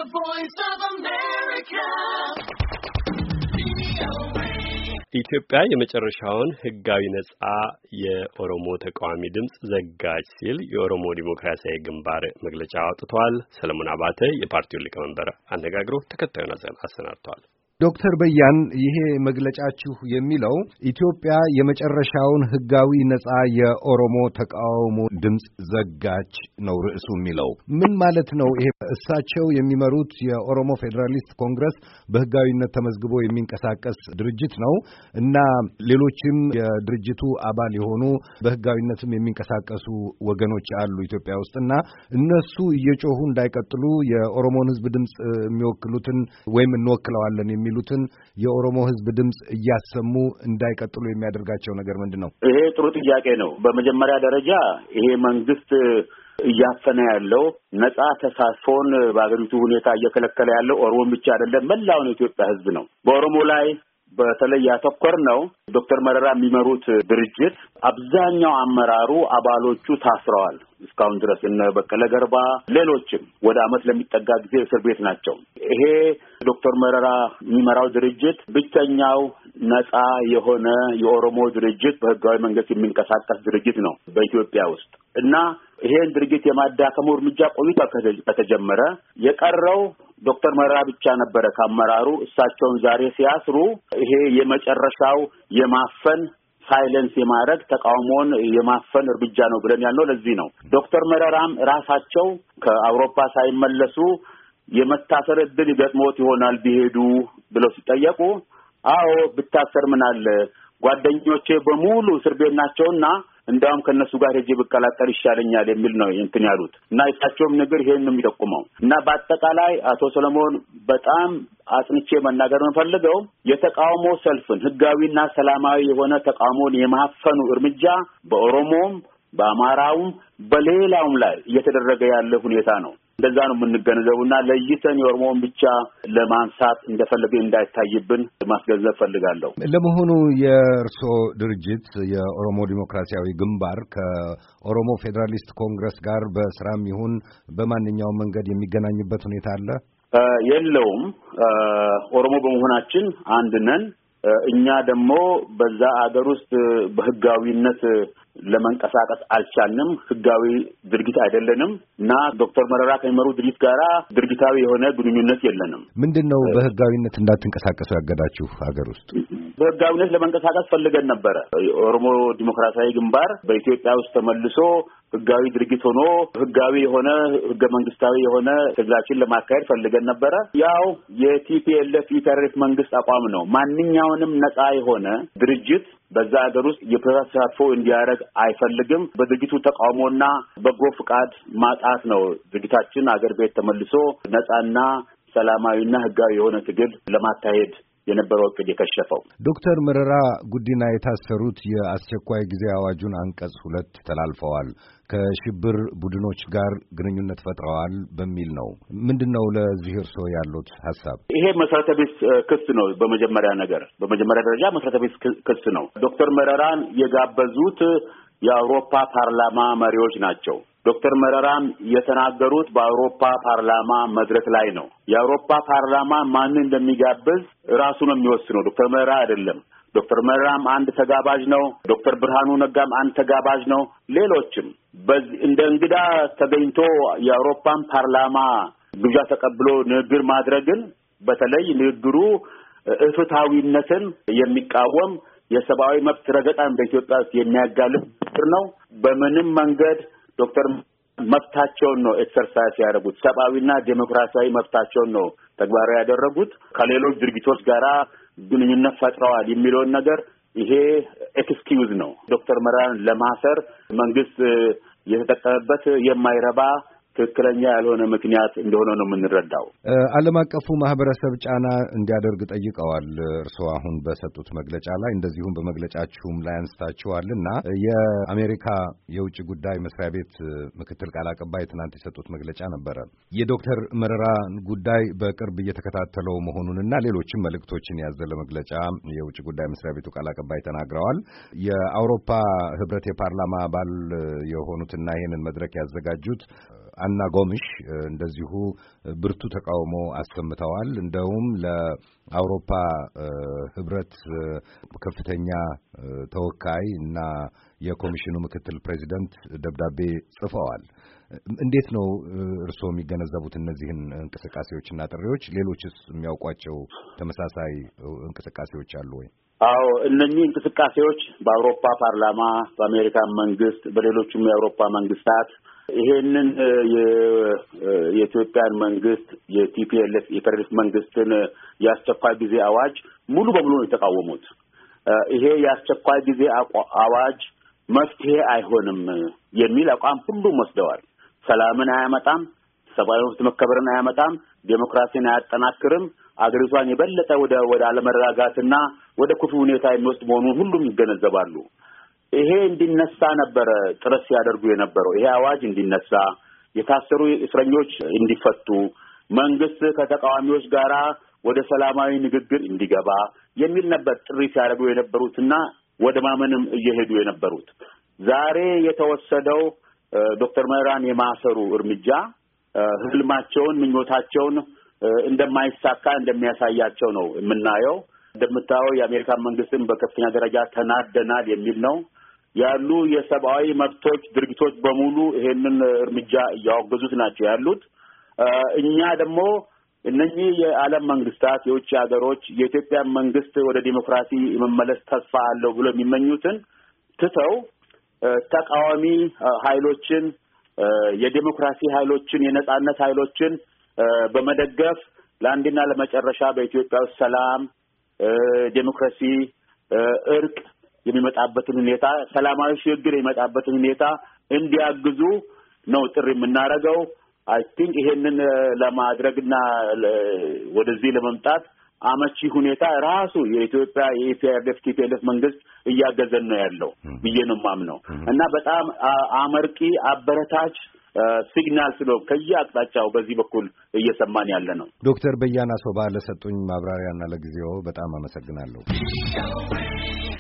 voice of America. ኢትዮጵያ የመጨረሻውን ህጋዊ ነጻ የኦሮሞ ተቃዋሚ ድምጽ ዘጋች ሲል የኦሮሞ ዲሞክራሲያዊ ግንባር መግለጫ አውጥቷል። ሰለሞን አባተ የፓርቲውን ሊቀመንበር አነጋግሮ ተከታዩን አሰናድቷል። ዶክተር በያን ይሄ መግለጫችሁ የሚለው ኢትዮጵያ የመጨረሻውን ህጋዊ ነጻ የኦሮሞ ተቃውሞ ድምጽ ዘጋች ነው ርዕሱ የሚለው ምን ማለት ነው? ይሄ እሳቸው የሚመሩት የኦሮሞ ፌዴራሊስት ኮንግረስ በህጋዊነት ተመዝግቦ የሚንቀሳቀስ ድርጅት ነው እና ሌሎችም የድርጅቱ አባል የሆኑ በህጋዊነትም የሚንቀሳቀሱ ወገኖች አሉ ኢትዮጵያ ውስጥና እነሱ እየጮሁ እንዳይቀጥሉ የኦሮሞን ህዝብ ድምጽ የሚወክሉትን ወይም እንወክለዋለን የሚሉትን የኦሮሞ ህዝብ ድምጽ እያሰሙ እንዳይቀጥሉ የሚያደርጋቸው ነገር ምንድነው? ይሄ ጥሩ ጥያቄ ነው። በመጀመሪያ ደረጃ ይሄ መንግስት እያፈነ ያለው ነጻ ተሳትፎን በአገሪቱ ሁኔታ እየከለከለ ያለው ኦሮሞን ብቻ አይደለም፣ መላውን የኢትዮጵያ ህዝብ ነው። በኦሮሞ ላይ በተለይ ያተኮር ነው ዶክተር መረራ የሚመሩት ድርጅት አብዛኛው አመራሩ አባሎቹ ታስረዋል። እስካሁን ድረስ እነ በቀለ ገርባ ሌሎችም ወደ አመት ለሚጠጋ ጊዜ እስር ቤት ናቸው። ይሄ ዶክተር መረራ የሚመራው ድርጅት ብቸኛው ነጻ የሆነ የኦሮሞ ድርጅት በህጋዊ መንገድ የሚንቀሳቀስ ድርጅት ነው በኢትዮጵያ ውስጥ እና ይሄን ድርጅት የማዳከሙ እርምጃ ቆይቶ ከተጀመረ የቀረው ዶክተር መረራ ብቻ ነበረ ከአመራሩ። እሳቸውን ዛሬ ሲያስሩ ይሄ የመጨረሻው የማፈን ሳይለንስ የማድረግ ተቃውሞን የማፈን እርምጃ ነው ብለን ያልነው ለዚህ ነው። ዶክተር መረራም ራሳቸው ከአውሮፓ ሳይመለሱ የመታሰር ዕድል ይገጥሞት ይሆናል ቢሄዱ ብለው ሲጠየቁ አዎ ብታሰር ምን አለ ጓደኞቼ በሙሉ እስር ቤት ናቸውና እንዳውም ከነሱ ጋር ሄጄ ብቀላቀል ይሻለኛል የሚል ነው እንትን ያሉት እና እሳቸውም ነገር ይሄን ነው የሚጠቁመው እና በአጠቃላይ አቶ ሰለሞን በጣም አጽንቼ መናገር የምፈልገው የተቃውሞ ሰልፍን ህጋዊና ሰላማዊ የሆነ ተቃውሞን የማፈኑ እርምጃ በኦሮሞም በአማራውም በሌላውም ላይ እየተደረገ ያለ ሁኔታ ነው። እንደዛ ነው የምንገነዘቡና ለይተን የኦሮሞን ብቻ ለማንሳት እንደፈለገ እንዳይታይብን ማስገንዘብ ፈልጋለሁ። ለመሆኑ የእርሶ ድርጅት የኦሮሞ ዲሞክራሲያዊ ግንባር ከኦሮሞ ፌዴራሊስት ኮንግረስ ጋር በስራም ይሁን በማንኛውም መንገድ የሚገናኝበት ሁኔታ አለ? የለውም። ኦሮሞ በመሆናችን አንድ ነን። እኛ ደግሞ በዛ አገር ውስጥ በህጋዊነት ለመንቀሳቀስ አልቻልንም። ህጋዊ ድርጅት አይደለንም እና ዶክተር መረራ ከሚመሩ ድርጅት ጋራ ድርጅታዊ የሆነ ግንኙነት የለንም። ምንድነው በህጋዊነት እንዳትንቀሳቀሱ ያገዳችሁ ሀገር ውስጥ? በህጋዊነት ለመንቀሳቀስ ፈልገን ነበረ። የኦሮሞ ዲሞክራሲያዊ ግንባር በኢትዮጵያ ውስጥ ተመልሶ ህጋዊ ድርጅት ሆኖ ህጋዊ የሆነ ህገ መንግስታዊ የሆነ ትግላችን ለማካሄድ ፈልገን ነበረ። ያው የቲፒኤልኤፍ ኢተርፍ መንግስት አቋም ነው። ማንኛውንም ነጻ የሆነ ድርጅት በዛ ሀገር ውስጥ የፕሬስ ተሳትፎ እንዲያደርግ አይፈልግም። በድርጅቱ ተቃውሞና በጎ ፍቃድ ማጣት ነው ድርጅታችን አገር ቤት ተመልሶ ነጻና ሰላማዊና ህጋዊ የሆነ ትግል ለማካሄድ የነበረው እቅድ የከሸፈው። ዶክተር መረራ ጉዲና የታሰሩት የአስቸኳይ ጊዜ አዋጁን አንቀጽ 2 ተላልፈዋል፣ ከሽብር ቡድኖች ጋር ግንኙነት ፈጥረዋል በሚል ነው። ምንድነው ለዚህ እርሶ ያሉት ሐሳብ? ይሄ መሰረተ ቢስ ክስ ነው። በመጀመሪያ ደረጃ መሰረተ ቢስ ክስ ነው። ዶክተር መረራን የጋበዙት የአውሮፓ ፓርላማ መሪዎች ናቸው። ዶክተር መረራም የተናገሩት በአውሮፓ ፓርላማ መድረክ ላይ ነው። የአውሮፓ ፓርላማ ማንን እንደሚጋብዝ ራሱ ነው የሚወስነው፣ ዶክተር መረራ አይደለም። ዶክተር መረራም አንድ ተጋባዥ ነው። ዶክተር ብርሃኑ ነጋም አንድ ተጋባዥ ነው። ሌሎችም እንደ እንግዳ ተገኝቶ የአውሮፓን ፓርላማ ግብዣ ተቀብሎ ንግግር ማድረግን በተለይ ንግግሩ ፍትሃዊነትን የሚቃወም የሰብአዊ መብት ረገጣን በኢትዮጵያ ውስጥ የሚያጋልጥ ነው። በምንም መንገድ ዶክተር መብታቸውን ነው ኤክሰርሳይዝ ያደረጉት። ሰብአዊና ዴሞክራሲያዊ መብታቸውን ነው ተግባራዊ ያደረጉት። ከሌሎች ድርጊቶች ጋራ ግንኙነት ፈጥረዋል የሚለውን ነገር ይሄ ኤክስኪውዝ ነው። ዶክተር መረራን ለማሰር መንግስት የተጠቀመበት የማይረባ ትክክለኛ ያልሆነ ምክንያት እንደሆነ ነው የምንረዳው። ዓለም አቀፉ ማህበረሰብ ጫና እንዲያደርግ ጠይቀዋል። እርስዎ አሁን በሰጡት መግለጫ ላይ እንደዚሁም በመግለጫችሁም ላይ አንስታችኋልና የአሜሪካ የውጭ ጉዳይ መስሪያ ቤት ምክትል ቃል አቀባይ ትናንት የሰጡት መግለጫ ነበረ። የዶክተር መረራ ጉዳይ በቅርብ እየተከታተለው መሆኑንና ሌሎችም መልእክቶችን ያዘለ መግለጫ የውጭ ጉዳይ መስሪያ ቤቱ ቃል አቀባይ ተናግረዋል። የአውሮፓ ህብረት የፓርላማ አባል የሆኑትና ይህንን መድረክ ያዘጋጁት አና ጎምሽ እንደዚሁ ብርቱ ተቃውሞ አሰምተዋል። እንደውም ለአውሮፓ ህብረት ከፍተኛ ተወካይ እና የኮሚሽኑ ምክትል ፕሬዚደንት ደብዳቤ ጽፈዋል። እንዴት ነው እርስዎ የሚገነዘቡት እነዚህን እንቅስቃሴዎችና ጥሪዎች? ሌሎችስ የሚያውቋቸው ተመሳሳይ እንቅስቃሴዎች አሉ ወይ? አዎ፣ እነኚህ እንቅስቃሴዎች በአውሮፓ ፓርላማ፣ በአሜሪካ መንግስት፣ በሌሎችም የአውሮፓ መንግስታት ይሄንን የኢትዮጵያን መንግስት የቲፒኤልኤፍ የፌደራሊስት መንግስትን የአስቸኳይ ጊዜ አዋጅ ሙሉ በሙሉ ነው የተቃወሙት። ይሄ የአስቸኳይ ጊዜ አዋጅ መፍትሄ አይሆንም የሚል አቋም ሁሉም ወስደዋል። ሰላምን አያመጣም፣ ሰብአዊ መብት መከበርን አያመጣም፣ ዴሞክራሲን አያጠናክርም፣ አገሪቷን የበለጠ ወደ አለመረጋጋትና ወደ ክፉ ሁኔታ የሚወስድ መሆኑን ሁሉም ይገነዘባሉ። ይሄ እንዲነሳ ነበረ ጥረት ሲያደርጉ የነበረው። ይሄ አዋጅ እንዲነሳ፣ የታሰሩ እስረኞች እንዲፈቱ፣ መንግስት ከተቃዋሚዎች ጋራ ወደ ሰላማዊ ንግግር እንዲገባ የሚል ነበር ጥሪ ሲያደርጉ የነበሩትና ወደ ማመንም እየሄዱ የነበሩት። ዛሬ የተወሰደው ዶክተር መረራን የማሰሩ እርምጃ ህልማቸውን፣ ምኞታቸውን እንደማይሳካ እንደሚያሳያቸው ነው የምናየው። እንደምታየው የአሜሪካን መንግስትን በከፍተኛ ደረጃ ተናደናል የሚል ነው ያሉ የሰብአዊ መብቶች ድርጊቶች በሙሉ ይሄንን እርምጃ እያወገዙት ናቸው ያሉት። እኛ ደግሞ እነኚህ የዓለም መንግስታት፣ የውጭ ሀገሮች የኢትዮጵያ መንግስት ወደ ዲሞክራሲ የመመለስ ተስፋ አለው ብሎ የሚመኙትን ትተው ተቃዋሚ ኃይሎችን፣ የዲሞክራሲ ኃይሎችን፣ የነጻነት ኃይሎችን በመደገፍ ለአንድና ለመጨረሻ በኢትዮጵያ ውስጥ ሰላም፣ ዴሞክራሲ፣ እርቅ የሚመጣበትን ሁኔታ፣ ሰላማዊ ሽግግር የሚመጣበትን ሁኔታ እንዲያግዙ ነው ጥሪ የምናደርገው። አይ ቲንክ ይሄንን ለማድረግና ወደዚህ ለመምጣት አመቺ ሁኔታ ራሱ የኢትዮጵያ የኢፒአርዲኤፍ መንግስት እያገዘን ነው ያለው ብዬ ነው የማምነው እና በጣም አመርቂ አበረታች ሲግናል ስለሆነ ከየአቅጣጫው በዚህ በኩል እየሰማን ያለ ነው። ዶክተር በያና ሶባ ለሰጡኝ ማብራሪያና ለጊዜው በጣም አመሰግናለሁ።